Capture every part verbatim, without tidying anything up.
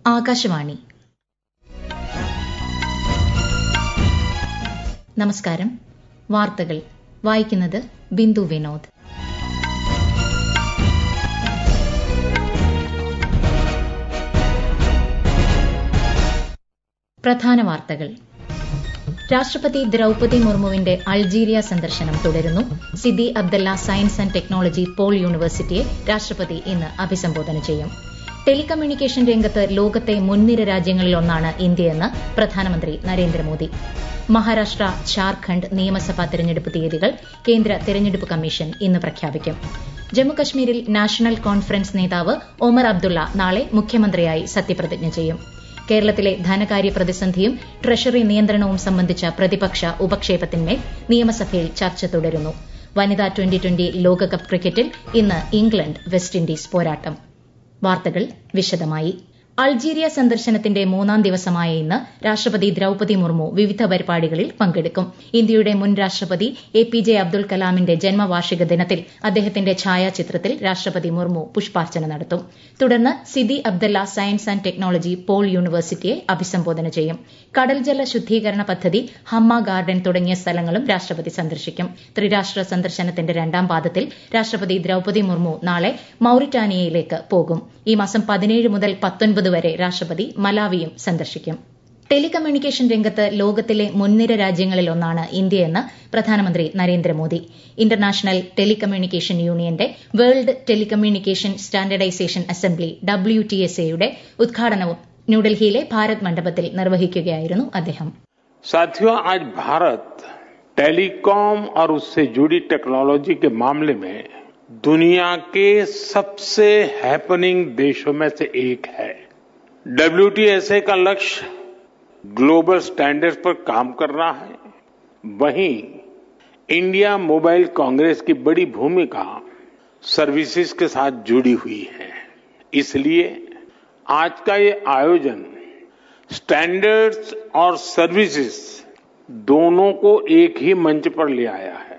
ആകാശവാണി. നമസ്കാരം. വാർത്തകൾ വായിക്കുന്നത് ബിന്ദു വിനോദ്. പ്രധാന വാർത്തകൾ. രാഷ്ട്രപതി ദ്രൌപദി മുർമുവിന്റെ അൾജീരിയ സന്ദർശനം തുടരുന്നു. Sidi അബ്ദല്ല science and technology pole യൂണിവേഴ്സിറ്റിയെ രാഷ്ട്രപതി ഇന്ന് അഭിസംബോധന ചെയ്യും. ടെലികമ്മ്യൂണിക്കേഷൻ രംഗത്ത് ലോകത്തെ മുൻനിര രാജ്യങ്ങളിലൊന്നാണ് ഇന്ത്യയെന്ന് പ്രധാനമന്ത്രി നരേന്ദ്രമോദി. മഹാരാഷ്ട്ര, ഝാർഖണ്ഡ് നിയമസഭാ തെരഞ്ഞെടുപ്പ് തീയതികൾ കേന്ദ്ര തെരഞ്ഞെടുപ്പ് കമ്മീഷൻ ഇന്ന് പ്രഖ്യാപിക്കും. ജമ്മുകശ്മീരിൽ നാഷണൽ കോൺഫറൻസ് നേതാവ് ഒമർ അബ്ദുള്ള നാളെ മുഖ്യമന്ത്രിയായി സത്യപ്രതിജ്ഞ ചെയ്യും. കേരളത്തിലെ ധനകാര്യ പ്രതിസന്ധിയും ട്രഷറി നിയന്ത്രണവും സംബന്ധിച്ച പ്രതിപക്ഷ ഉപക്ഷേപത്തിന്മേൽ നിയമസഭയിൽ ചർച്ച തുടരുന്നു. വനിതാ ട്വന്റി ട്വന്റി ലോകകപ്പ് ക്രിക്കറ്റിൽ ഇന്ന് ഇംഗ്ലണ്ട് വെസ്റ്റ് ഇൻഡീസ് പോരാട്ടം. വാർത്തകൾ വിശദമായി. അൾജീരിയ സന്ദർശനത്തിന്റെ മൂന്നാം ദിവസമായ ഇന്ന് രാഷ്ട്രപതി ദ്രൌപദി മുർമു വിവിധ പരിപാടികളിൽ പങ്കെടുക്കും. ഇന്ത്യയുടെ മുൻ രാഷ്ട്രപതി എ പി ജെ അബ്ദുൽ കലാമിന്റെ ജന്മവാർഷിക ദിനത്തിൽ അദ്ദേഹത്തിന്റെ ഛായാചിത്രത്തിൽ രാഷ്ട്രപതി മുർമു പുഷ്പാർച്ചന നടത്തും. തുടർന്ന് Sidi അബ്ദല്ല science and technology pole യൂണിവേഴ്സിറ്റിയെ അഭിസംബോധന ചെയ്യും. കടൽജല ശുദ്ധീകരണ പദ്ധതി, ഹമ്മ ഗാർഡൻ തുടങ്ങിയ സ്ഥലങ്ങളും രാഷ്ട്രപതി സന്ദർശിക്കും. ത്രിരാഷ്ട്ര സന്ദർശനത്തിന്റെ രണ്ടാം പാദത്തിൽ രാഷ്ട്രപതി ദ്രൌപദി മുർമു നാളെ മൌറിറ്റാനിയയിലേക്ക് പോകും. ഈ മാസം പതിനേഴ് മുതൽ പത്തൊൻപത് വരെ രാഷ്ട്രപതി മലാവിയും സന്ദർശിക്കും. ടെലികമ്മ്യൂണിക്കേഷൻ രംഗത്ത് ലോകത്തിലെ മുൻനിര രാജ്യങ്ങളിലൊന്നാണ് ഇന്ത്യയെന്ന് പ്രധാനമന്ത്രി നരേന്ദ്രമോദി. ഇന്റർനാഷണൽ ടെലികമ്മ്യൂണിക്കേഷൻ യൂണിയന്റെ world telecommunication standardisation assembly W T S എയുടെ ഉദ്ഘാടനവും ന്യൂഡൽഹിയിലെ ഭാരത് മണ്ഡപത്തിൽ നിർവഹിക്കുകയായിരുന്നു അദ്ദേഹം. साथियों, आज भारत टेलीकॉम और उससे जुड़ी टेक्नोलॉजी के मामले में दुनिया के सबसे हैपनिंग देशों में से एक है. डब्ल्यू टी एस ए का लक्ष्य ग्लोबल स्टैंडर्ड्स पर काम करना है. वहीं इंडिया मोबाइल कांग्रेस की बड़ी भूमिका सर्विसेज के साथ जुड़ी हुई है. इसलिए आज का ये आयोजन स्टैंडर्ड्स और सर्विसेज दोनों को एक ही मंच पर ले आया है.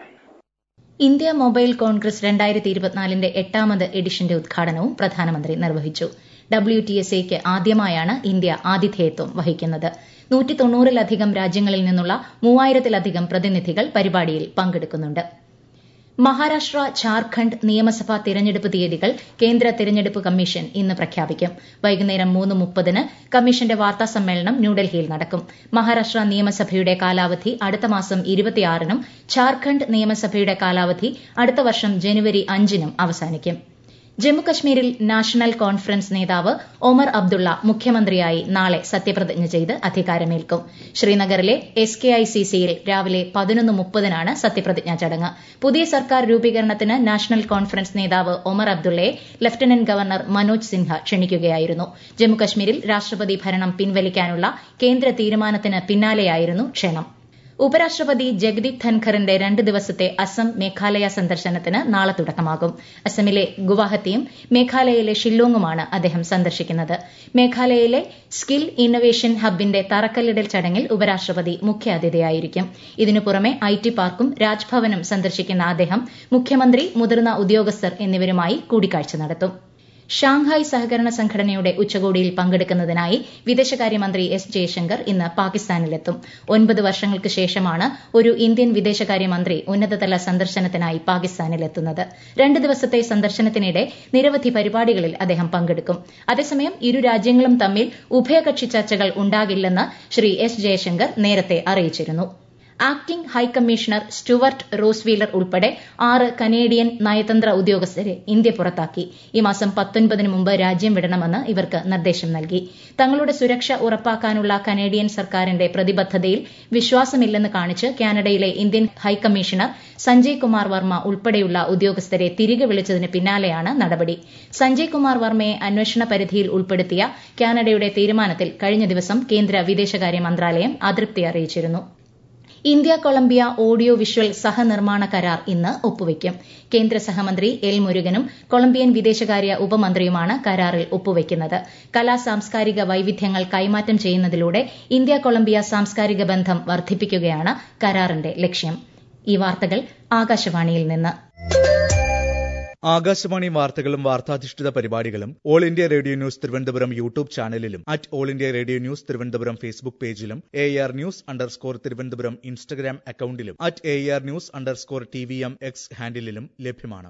ഇന്ത്യ മൊബൈൽ കോൺഗ്രസ് രണ്ടായിരത്തി ഇരുപത്തിനാലിന്റെ എട്ടാമത് എഡിഷന്റെ ഉദ്ഘാടനവും പ്രധാനമന്ത്രി നിർവഹിച്ചു. ഡബ്ല്യു ടി എസ് എയ്ക്ക് ആദ്യമായാണ് ഇന്ത്യ ആതിഥേയത്വം വഹിക്കുന്നത്. നൂറ്റി തൊണ്ണൂറിലധികം രാജ്യങ്ങളിൽ നിന്നുള്ള മൂവായിരത്തിലധികം പ്രതിനിധികൾ പരിപാടിയിൽ പങ്കെടുക്കുന്നുണ്ട്. മഹാരാഷ്ട്ര, ഝാർഖണ്ഡ് നിയമസഭാ തിരഞ്ഞെടുപ്പ് തീയതികൾ കേന്ദ്ര തിരഞ്ഞെടുപ്പ് കമ്മീഷൻ ഇന്ന് പ്രഖ്യാപിക്കും. വൈകുന്നേരം മൂന്ന് മുപ്പതിന് കമ്മീഷന്റെ വാർത്താ സമ്മേളനം ന്യൂഡൽഹിയിൽ നടക്കും. മഹാരാഷ്ട്ര നിയമസഭയുടെ കാലാവധി അടുത്ത മാസം ഇരുപത്തിയാറിനും ഝാർഖണ്ഡ് നിയമസഭയുടെ കാലാവധി അടുത്ത വർഷം ജനുവരി അഞ്ചിനും അവസാനിക്കും. ജമ്മുകശ്മീരിൽ നാഷണൽ കോൺഫറൻസ് നേതാവ് ഒമർ അബ്ദുള്ള മുഖ്യമന്ത്രിയായി നാളെ സത്യപ്രതിജ്ഞ ചെയ്ത് അധികാരമേൽക്കും. ശ്രീനഗറിലെ എസ് കെ ഐ സി സിയിൽ രാവിലെ പതിനൊന്ന് മുപ്പതിനാണ് സത്യപ്രതിജ്ഞാ ചടങ്ങ്. പുതിയ സർക്കാർ രൂപീകരണത്തിന് നാഷണൽ കോൺഫറൻസ് നേതാവ് ഒമർ അബ്ദുള്ളയെ ലഫ്റ്റനന്റ് ഗവർണർ മനോജ് സിൻഹ ക്ഷണിക്കുകയായിരുന്നു. ജമ്മുകശ്മീരിൽ രാഷ്ട്രപതി ഭരണം പിൻവലിക്കാനുള്ള കേന്ദ്ര തീരുമാനത്തിന് പിന്നാലെയായിരുന്നു ക്ഷണം. ഉപരാഷ്ട്രപതി ജഗദീപ് ധൻഖറിന്റെ രണ്ട് ദിവസത്തെ അസം മേഘാലയ സന്ദർശനത്തിന് നാളെ തുടക്കമാകും. അസമിലെ ഗുവാഹത്തിയും മേഘാലയയിലെ ഷില്ലോങ്ങുമാണ് അദ്ദേഹം സന്ദർശിക്കുന്നത്. മേഘാലയയിലെ സ്കിൽ ഇന്നൊവേഷൻ ഹബിന്റെ തറക്കല്ലിടൽ ചടങ്ങിൽ ഉപരാഷ്ട്രപതി മുഖ്യാതിഥിയായിരിക്കും. ഇതിനു പുറമെ ഐ ടി പാർക്കും രാജ്ഭവനും സന്ദർശിക്കുന്ന അദ്ദേഹം മുഖ്യമന്ത്രി, മുതിർന്ന ഉദ്യോഗസ്ഥർ എന്നിവരുമായി കൂടിക്കാഴ്ച നടത്തും. ഷാങ്ഹായ് സഹകരണ സംഘടനയുടെ ഉച്ചകോടിയിൽ പങ്കെടുക്കുന്നതിനായി വിദേശകാര്യമന്ത്രി എസ് ജയശങ്കർ ഇന്ന് പാകിസ്ഥാനിലെത്തും. ഒൻപത് വർഷങ്ങൾക്ക് ശേഷമാണ് ഒരു ഇന്ത്യൻ വിദേശകാര്യമന്ത്രി ഉന്നതതല സന്ദർശനത്തിനായി പാകിസ്ഥാനിലെത്തുന്നത്. രണ്ട് ദിവസത്തെ സന്ദർശനത്തിനിടെ നിരവധി പരിപാടികളിൽ അദ്ദേഹം പങ്കെടുക്കും. അതേസമയം ഇരു രാജ്യങ്ങളും തമ്മിൽ ഉഭയകക്ഷി ചർച്ചകൾ ഉണ്ടാകില്ലെന്ന് ശ്രീ എസ് ജയശങ്കർ നേരത്തെ അറിയിച്ചിരുന്നു. ആക്ടിംഗ് ഹൈക്കമ്മീഷണർ സ്റ്റുവർട്ട് റോസ്വീലർ ഉൾപ്പെടെ ആറ് കനേഡിയൻ നയതന്ത്ര ഉദ്യോഗസ്ഥരെ ഇന്ത്യ പുറത്താക്കി. ഈ മാസം പത്തൊൻപതിന് മുമ്പ് രാജ്യം വിടണമെന്ന് ഇവർക്ക് നിർദ്ദേശം നൽകി. തങ്ങളുടെ സുരക്ഷ ഉറപ്പാക്കാനുള്ള കനേഡിയൻ സർക്കാരിന്റെ പ്രതിബദ്ധതയിൽ വിശ്വാസമില്ലെന്ന് കാണിച്ച് കാനഡയിലെ ഇന്ത്യൻ ഹൈക്കമ്മീഷണർ സഞ്ജയ് കുമാർ വർമ്മ ഉൾപ്പെടെയുള്ള ഉദ്യോഗസ്ഥരെ തിരികെ വിളിച്ചതിന് പിന്നാലെയാണ് നടപടി. സഞ്ജയ് കുമാർ വർമ്മയെ അന്വേഷണ പരിധിയിൽ ഉൾപ്പെടുത്തിയ കാനഡയുടെ തീരുമാനത്തിൽ കഴിഞ്ഞ ദിവസം കേന്ദ്ര വിദേശകാര്യ മന്ത്രാലയം അതൃപ്തി അറിയിച്ചിരുന്നു. ഇന്ത്യ കൊളംബിയ ഓഡിയോ വിഷ്വൽ സഹനിർമ്മാണ കരാർ ഇന്ന് ഒപ്പുവയ്ക്കും. കേന്ദ്ര സഹമന്ത്രി എൽ മുരുകനും കൊളംബിയൻ വിദേശകാര്യ ഉപമന്ത്രിയുമാണ് കരാറിൽ ഒപ്പുവയ്ക്കുന്നത്. കലാ സാംസ്കാരിക വൈവിധ്യങ്ങൾ കൈമാറ്റം ചെയ്യുന്നതിലൂടെ ഇന്ത്യ കൊളംബിയ സാംസ്കാരിക ബന്ധം വർദ്ധിപ്പിക്കുകയാണ് കരാറിന്റെ ലക്ഷ്യം. ഈ വാർത്തകൾ ആകാശവാണിയിൽ നിന്ന്. ആകാശവാണി വാർത്തകളും വാർത്താധിഷ്ഠിത പരിപാടികളും All India Radio News Thiruvananthapuram YouTube ചാനലിലും at All India Radio News Thiruvananthapuram Facebook പേജിലും A R news underscore Thiruvananthapuram Instagram അക്കൌണ്ടിലും at A R news underscore T V M X ഹാൻഡിലും ലഭ്യമാണ്.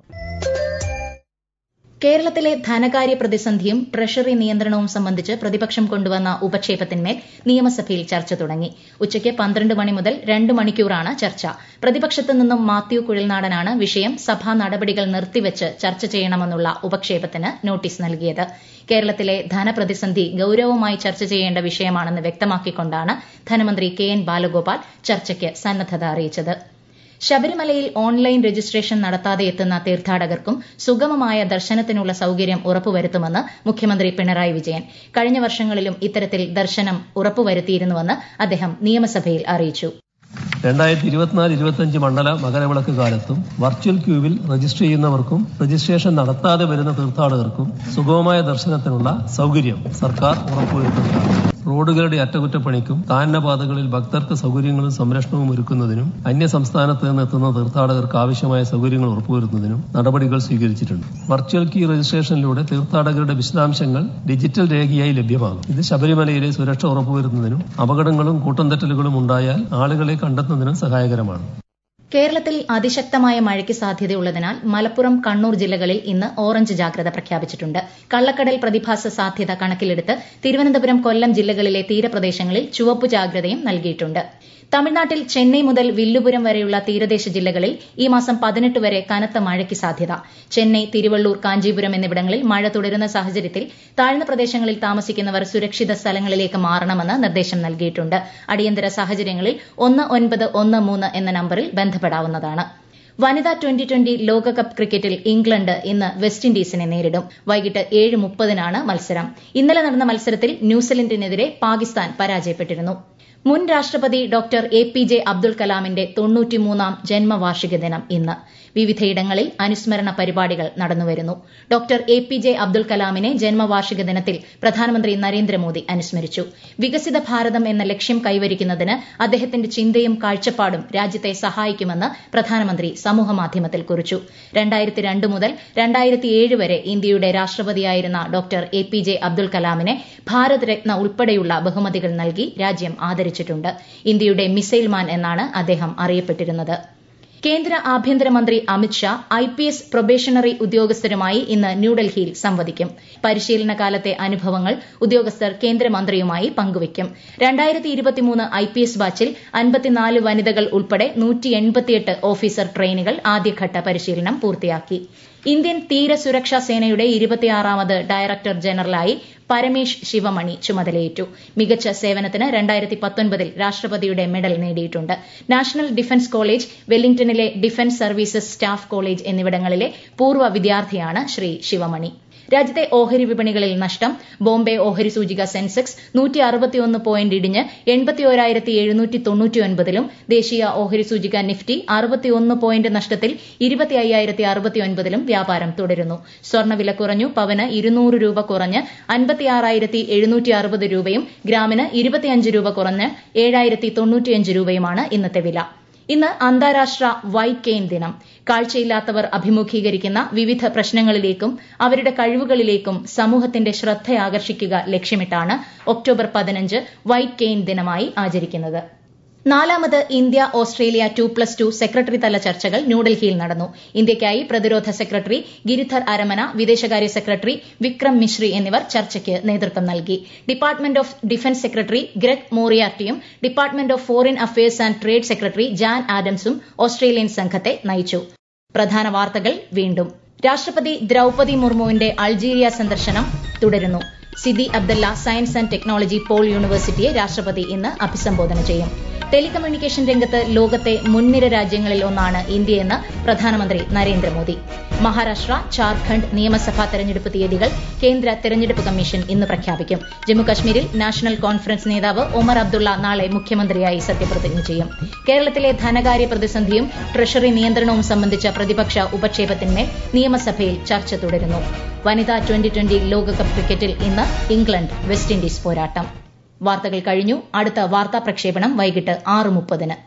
കേരളത്തിലെ ധനകാര്യ പ്രതിസന്ധിയും ട്രഷറി നിയന്ത്രണവും സംബന്ധിച്ച് പ്രതിപക്ഷം കൊണ്ടുവന്ന ഉപക്ഷേപത്തിന്മേൽ നിയമസഭയിൽ ചർച്ച തുടങ്ങി. ഉച്ചയ്ക്ക് പന്ത്രണ്ട് മണി മുതൽ രണ്ട് മണിക്കൂറാണ് ചർച്ച. പ്രതിപക്ഷത്തു നിന്നും മാത്യു കുഴൽനാടനാണ് വിഷയം സഭാ നടപടികൾ നിർത്തിവച്ച് ചർച്ച ചെയ്യണമെന്നുള്ള ഉപക്ഷേപത്തിന് നോട്ടീസ് നൽകിയത്. കേരളത്തിലെ ധനപ്രതിസന്ധി ഗൌരവമായി ചർച്ച ചെയ്യേണ്ട വിഷയമാണെന്ന് വ്യക്തമാക്കിക്കൊണ്ടാണ് ധനമന്ത്രി കെ എൻ ബാലഗോപാൽ ചർച്ചയ്ക്ക് സന്നദ്ധത അറിയിച്ചത്. ശബരിമലയിൽ ഓൺലൈൻ രജിസ്ട്രേഷൻ നടത്താതെ എത്തുന്ന തീർത്ഥാടകർക്കും സുഗമമായ ദർശനത്തിനുള്ള സൌകര്യം ഉറപ്പുവരുത്തുമെന്ന് മുഖ്യമന്ത്രി പിണറായി വിജയൻ. കഴിഞ്ഞ വർഷങ്ങളിലും ഇത്തരത്തിൽ ദർശനം ഉറപ്പുവരുത്തിയിരുന്നുവെന്ന് അദ്ദേഹം നിയമസഭയിൽ അറിയിച്ചു. രണ്ടായിരത്തി ഇരുപത്തിനാല് ഇരുപത്തിയഞ്ച് മണ്ഡല മകരവിളക്ക് കാലത്തും വെർച്വൽ ക്യൂവിൽ രജിസ്റ്റർ ചെയ്യുന്നവർക്കും രജിസ്ട്രേഷൻ നടത്താതെ വരുന്ന തീർത്ഥാടകർക്കും സുഗമമായ ദർശനത്തിനുള്ള സൌകര്യം സർക്കാർ ഉറപ്പുവരുത്തുന്നതാണ്. റോഡുകളുടെ അറ്റകുറ്റപ്പണിക്കും കാനനപാതകളിൽ ഭക്തർക്ക് സൌകര്യങ്ങളും സംരക്ഷണവും ഒരുക്കുന്നതിനും അന്യസംസ്ഥാനത്ത് നിന്ന് എത്തുന്ന തീർത്ഥാടകർക്ക് ആവശ്യമായ സൌകര്യങ്ങൾ ഉറപ്പുവരുത്തുന്നതിനും നടപടികൾ സ്വീകരിച്ചിട്ടുണ്ട്. വെർച്വൽ ക്യൂ രജിസ്ട്രേഷനിലൂടെ തീർത്ഥാടകരുടെ വിശദാംശങ്ങൾ ഡിജിറ്റൽ രേഖയായി ലഭ്യമാകും. ഇത് ശബരിമലയിലെ സുരക്ഷ ഉറപ്പുവരുത്തുന്നതിനും അപകടങ്ങളും കൂട്ടംതെറ്റലുകളും ഉണ്ടായാൽ ആളുകളെ കണ്ടെത്തുന്നതിനും സഹായകരമാണ്. കേരളത്തിൽ അതിശക്തമായ മഴയ്ക്ക് സാധ്യതയുള്ളതിനാൽ മലപ്പുറം, കണ്ണൂർ ജില്ലകളിൽ ഇന്ന് ഓറഞ്ച് ജാഗ്രത പ്രഖ്യാപിച്ചിട്ടുണ്ട്. കള്ളക്കടൽ പ്രതിഭാസ സാധ്യത കണക്കിലെടുത്ത് തിരുവനന്തപുരം, കൊല്ലം ജില്ലകളിലെ തീരപ്രദേശങ്ങളിൽ ചുവപ്പ് ജാഗ്രതയും നൽകിയിട്ടുണ്ട്. തമിഴ്നാട്ടിൽ ചെന്നൈ മുതൽ വില്ലുപുരം വരെയുള്ള തീരദേശ ജില്ലകളിൽ ഈ മാസം പതിനെട്ട് വരെ കനത്ത മഴയ്ക്ക് സാധ്യത. ചെന്നൈ, തിരുവള്ളൂർ, കാഞ്ചീപുരം എന്നിവിടങ്ങളിൽ മഴ തുടരുന്ന സാഹചര്യത്തിൽ താഴ്ന്ന പ്രദേശങ്ങളിൽ താമസിക്കുന്നവർ സുരക്ഷിത സ്ഥലങ്ങളിലേക്ക് മാറണമെന്ന് നിർദ്ദേശം നൽകിയിട്ടുണ്ട്. അടിയന്തര സാഹചര്യങ്ങളിൽ ഒന്ന് ഒൻപത് ഒന്ന് മൂന്ന് എന്ന നമ്പറിൽ ബന്ധപ്പെടാവുന്നതാണ്. വനിതാ ട്വന്റി ട്വന്റി ലോകകപ്പ് ക്രിക്കറ്റിൽ ഇംഗ്ലണ്ട് ഇന്ന് വെസ്റ്റ് ഇൻഡീസിനെ നേരിടും. വൈകിട്ട് ഏഴ് മുപ്പതിനാണ് മത്സരം. ഇന്നലെ നടന്ന മത്സരത്തിൽ ന്യൂസിലൻഡിനെതിരെ പാകിസ്ഥാൻ പരാജയപ്പെട്ടിരുന്നു. മുൻ രാഷ്ട്രപതി doctor A P J Abdul കലാമിന്റെ തൊണ്ണൂറ്റിമൂന്നാം ജന്മവാർഷിക ദിനം ഇന്ന്. വിവിധയിടങ്ങളിൽ അനുസ്മരണ പരിപാടികൾ നടന്നുവരുന്നു. Doctor A P J Abdul കലാമിനെ ജന്മവാർഷിക ദിനത്തിൽ പ്രധാനമന്ത്രി നരേന്ദ്രമോദി അനുസ്മരിച്ചു. വികസിത ഭാരതം എന്ന ലക്ഷ്യം കൈവരിക്കുന്നതിന് അദ്ദേഹത്തിന്റെ ചിന്തയും കാഴ്ചപ്പാടും രാജ്യത്തെ സഹായിക്കുമെന്ന് പ്രധാനമന്ത്രി സമൂഹമാധ്യമത്തിൽ കുറിച്ചു. രണ്ടായിരത്തി രണ്ട് മുതൽ രണ്ടായിരത്തി ഏഴ് വരെ ഇന്ത്യയുടെ രാഷ്ട്രപതിയായിരുന്ന doctor A P J Abdul കലാമിനെ ഭാരത് രത്ന ഉൾപ്പെടെയുള്ള ബഹുമതികൾ നൽകി രാജ്യം ആദരിച്ചിട്ടുണ്ട്. ഇന്ത്യയുടെ മിസൈൽ മാൻ എന്നാണ് അദ്ദേഹം അറിയപ്പെട്ടിരുന്നത്. കേന്ദ്ര ആഭ്യന്തരമന്ത്രി Amit Shah I P S probationary ഉദ്യോഗസ്ഥരുമായി ഇന്ന് ന്യൂഡൽഹിയിൽ സംവദിക്കും. പരിശീലന കാലത്തെ അനുഭവങ്ങൾ ഉദ്യോഗസ്ഥർ കേന്ദ്രമന്ത്രിയുമായി പങ്കുവയ്ക്കും. രണ്ടായിരത്തി ഇരുപത്തിമൂന്ന് ഐ പി എസ് ബാച്ചിൽ അൻപത്തിനാല് വനിതകൾ ഉൾപ്പെടെ നൂറ്റി എൺപത്തിയെട്ട് ഓഫീസർ ട്രെയിനികൾ ആദ്യഘട്ട പരിശീലനം പൂർത്തിയാക്കി. ഇന്ത്യൻ തീരസുരക്ഷാ സേനയുടെ ഇരുപത്തിയാറാമത് ഡയറക്ടർ ജനറലായി പരമേഷ് ശിവമണി ചുമതലയേറ്റു. മികച്ച സേവനത്തിന് രണ്ടായിരത്തി പത്തൊൻപതിൽ രാഷ്ട്രപതിയുടെ മെഡൽ നേടിയിട്ടുണ്ട്. നാഷണൽ ഡിഫൻസ് കോളേജ്, വെല്ലിംഗ്ടണിലെ ഡിഫൻസ് സർവീസസ് സ്റ്റാഫ് കോളേജ് എന്നിവിടങ്ങളിലെ പൂർവ്വ വിദ്യാർത്ഥിയാണ് ശ്രീ ശിവമണി. രാജ്യത്തെ ഓഹരി വിപണികളിൽ നഷ്ടം. ബോംബെ ഓഹരി സൂചിക സെൻസെക്സ് നൂറ്റി അറുപത്തിയൊന്ന് പോയിന്റ് ഇടിഞ്ഞ് എൺപത്തിയോരായിരത്തി എഴുന്നൂറ്റി തൊണ്ണൂറ്റിയൊൻപതിലും ദേശീയ ഓഹരി സൂചിക നിഫ്റ്റി അറുപത്തിയൊന്ന് പോയിന്റ് നഷ്ടത്തിൽ ഇരുപത്തി അയ്യായിരത്തി അറുപത്തിയൊൻപതിലും വ്യാപാരം തുടരുന്നു. സ്വർണ്ണവില കുറഞ്ഞു. പവന് ഇരുന്നൂറ് രൂപ കുറഞ്ഞ് അൻപത്തിയാറായിരത്തി എഴുന്നൂറ്റി അറുപത് രൂപയും ഗ്രാമിന് ഇരുപത്തിയഞ്ച് രൂപ കുറഞ്ഞ് ഏഴായിരത്തി തൊണ്ണൂറ്റിയഞ്ച് രൂപയുമാണ് ഇന്നത്തെ വില. ഇന്ന് അന്താരാഷ്ട്ര വൈറ്റ് കെയിൻ ദിനം. കാഴ്ചയില്ലാത്തവർ അഭിമുഖീകരിക്കുന്ന വിവിധ പ്രശ്നങ്ങളിലേക്കും അവരുടെ കഴിവുകളിലേക്കും സമൂഹത്തിന്റെ ശ്രദ്ധയാകർഷിക്കുക ലക്ഷ്യമിട്ടാണ് ഒക്ടോബർ പതിനഞ്ച് വൈറ്റ് കെയിൻ ദിനമായി ആചരിക്കുന്നത്. നാലാമത് India Australia two plus two secretary തല ചർച്ചകൾ ന്യൂഡൽഹിയിൽ നടന്നു. ഇന്ത്യയ്ക്കായി പ്രതിരോധ സെക്രട്ടറി ഗിരിധർ അരമന, വിദേശകാര്യ സെക്രട്ടറി വിക്രം മിശ്രി എന്നിവർ ചർച്ചയ്ക്ക് നേതൃത്വം നൽകി. Department of defence secretary Greg മോറിയാർട്ടിയും department of foreign affairs and trade secretary Jan ആഡംസും ഓസ്ട്രേലിയൻ സംഘത്തെ നയിച്ചു. പ്രധാന വാർത്തകൾ വീണ്ടും. രാഷ്ട്രപതി ദ്രൌപതി മുർമുവിന്റെ അൾജീരിയ സന്ദർശനം തുടരുന്നു. Sidi അബ്ദല്ല science and technology pole യൂണിവേഴ്സിറ്റിയെ രാഷ്ട്രപതി ഇന്ന് അഭിസംബോധന ചെയ്യും. ടെലികമ്മ്യൂണിക്കേഷൻ രംഗത്ത് ലോകത്തെ മുൻനിര രാജ്യങ്ങളിൽ ഒന്നാണ് ഇന്ത്യയെന്ന് പ്രധാനമന്ത്രി നരേന്ദ്രമോദി. മഹാരാഷ്ട്ര, ഝാർഖണ്ഡ് നിയമസഭാ തെരഞ്ഞെടുപ്പ് തീയതികൾ കേന്ദ്ര തെരഞ്ഞെടുപ്പ് കമ്മീഷൻ ഇന്ന് പ്രഖ്യാപിക്കും. ജമ്മുകശ്മീരിൽ നാഷണൽ കോൺഫറൻസ് നേതാവ് ഒമർ അബ്ദുള്ള നാളെ മുഖ്യമന്ത്രിയായി സത്യപ്രതിജ്ഞ ചെയ്യും. കേരളത്തിലെ ധനകാര്യ പ്രതിസന്ധിയും ട്രഷറി നിയന്ത്രണവും സംബന്ധിച്ച പ്രതിപക്ഷ ഉപക്ഷേപത്തിന്മേൽ നിയമസഭയിൽ ചർച്ച തുടരുന്നു. വനിതാ ട്വന്റി ട്വന്റി ലോകകപ്പ് ക്രിക്കറ്റിൽ ഇന്ന് ഇംഗ്ലണ്ട് വെസ്റ്റ് ഇൻഡീസ് പോരാട്ടം. വാർത്തകൾ കഴിഞ്ഞു. അടുത്ത വാർത്താ പ്രക്ഷേപണം വൈകിട്ട് ആറ് മുപ്പതിന്.